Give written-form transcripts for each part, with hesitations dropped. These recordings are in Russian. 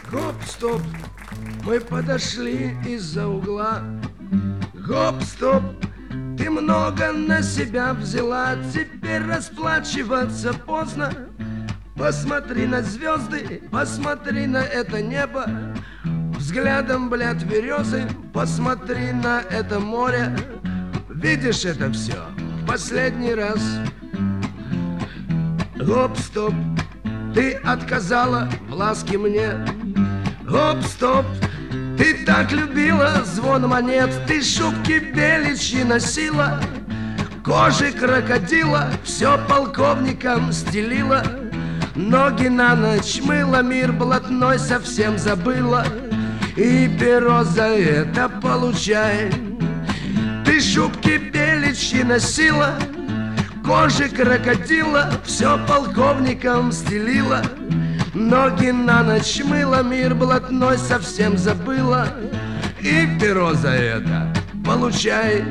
Гоп-стоп, мы подошли из-за угла. Гоп-стоп, ты много на себя взяла, теперь расплачиваться поздно. Посмотри на звезды, посмотри на это небо, взглядом, блядь, березы, посмотри на это море. Видишь это все в последний раз. Гоп-стоп, ты отказала в ласке мне. Гоп-стоп, ты так любила звон монет, ты шубки беличьи носила, кожи крокодила все полковникам стелила, ноги на ночь мыла, мир блатной совсем забыла, и перо за это получай. Ты шубки беличьи носила, кожи крокодила все полковникам стелила, ноги на ночь мыла, мир блатной совсем забыла, и перо за это получай.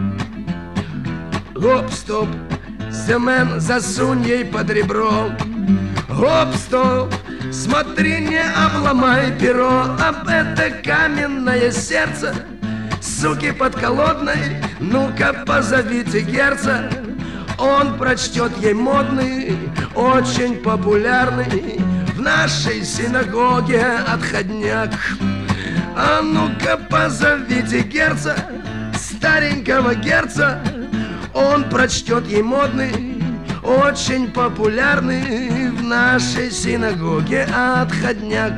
Гоп-стоп, семен засунь ей под ребро. Гоп-стоп, смотри, не обломай перо об это каменное сердце. Суки подколодной, ну-ка позовите герца. Он прочтет ей модный, очень популярный в нашей синагоге отходняк. А ну-ка позовите герца, старенького герца. Он прочтет ей модный, очень популярный в нашей синагоге отходняк.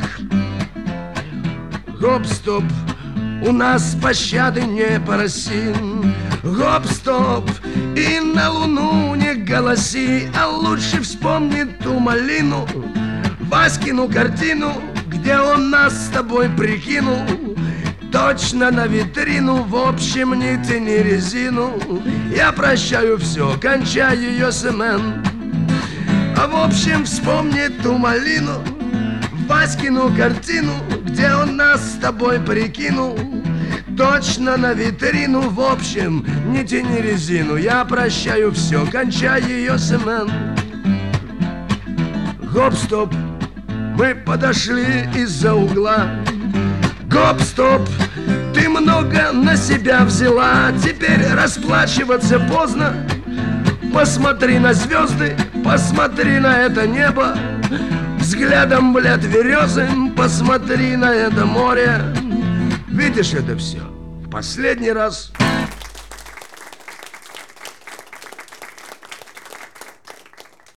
Гоп-стоп, у нас пощады не поросим. Гоп-стоп, и на луну не голоси, а лучше вспомни ту малину, Васькину картину, где он нас с тобой прикинул. Точно на витрину, в общем, не тяни резину. Я прощаю все, кончай ее, семен. А в общем, вспомни ту малину, Васькину картину, где он нас с тобой прикинул. Точно на витрину, в общем, не тяни резину. Я прощаю все, кончай ее, семен. Гоп-стоп, мы подошли из-за угла. Гоп-стоп, ты много на себя взяла, теперь расплачиваться поздно. Посмотри на звезды, посмотри на это небо, взглядом, блядь, березы, посмотри на это море. Видишь это все в последний раз.